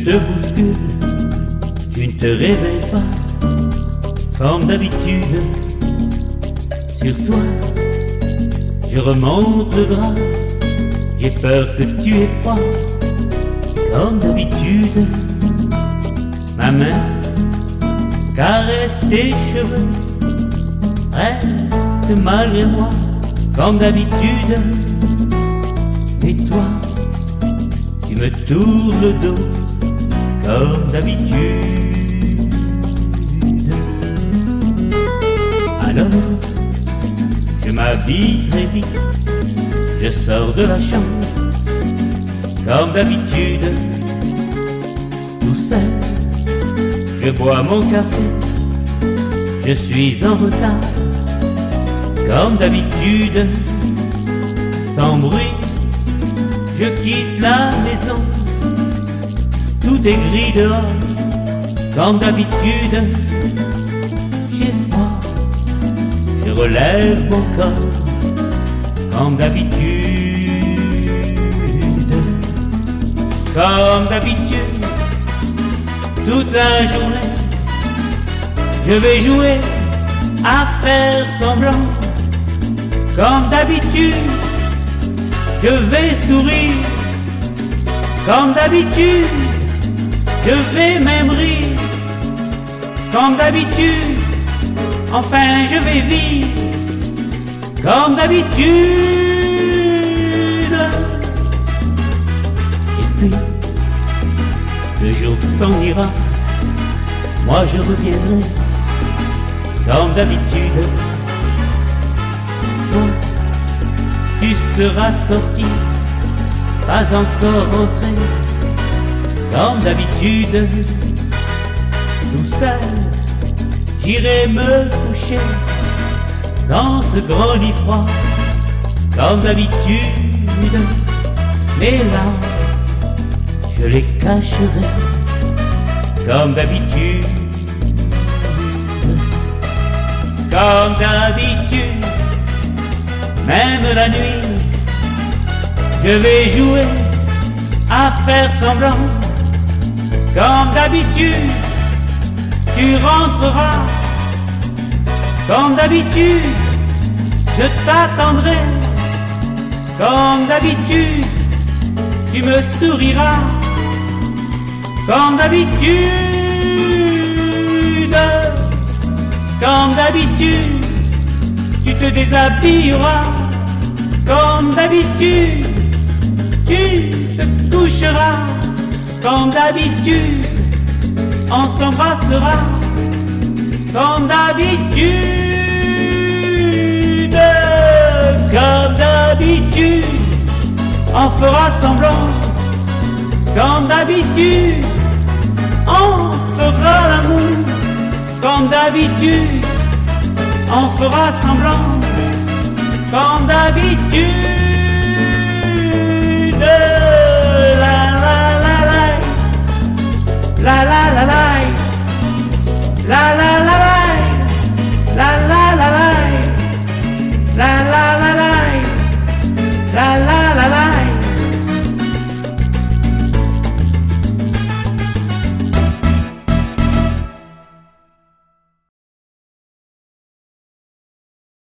te bouscule, tu ne te réveilles pas, comme d'habitude. Sur toi, je remonte le drap, j'ai peur que tu aies froid, comme d'habitude. Ma main caresse tes cheveux, reste malgré moi, comme d'habitude. Et toi, tu me tournes le dos, comme d'habitude. Alors, je m'habille très vite, je sors de la chambre, comme d'habitude. Tout seul, je bois mon café, je suis en retard, comme d'habitude. Sans bruit, je quitte la maison, tout est gris dehors, comme d'habitude. J'ai froid, je relève mon corps, comme d'habitude. Comme d'habitude, toute la journée, je vais jouer à faire semblant. Comme d'habitude, je vais sourire. Comme d'habitude, je vais même rire. Comme d'habitude, enfin je vais vivre. Comme d'habitude. Et puis, le jour s'en ira, moi je reviendrai, comme d'habitude. Toi, tu seras sorti, pas encore rentré, comme d'habitude. Tout seul, j'irai me coucher dans ce grand lit froid, comme d'habitude. Mes larmes, je les cacherai, comme d'habitude. Comme d'habitude, même la nuit, je vais jouer à faire semblant. Comme d'habitude, tu rentreras. Comme d'habitude, je t'attendrai. Comme d'habitude, tu me souriras. Comme d'habitude, comme d'habitude, tu te déshabilleras. Comme d'habitude, tu te coucheras. Comme d'habitude, on s'embrassera. Comme d'habitude, comme d'habitude, on fera semblant. Comme d'habitude, on fera l'amour. Comme d'habitude, on fera semblant. Comme d'habitude.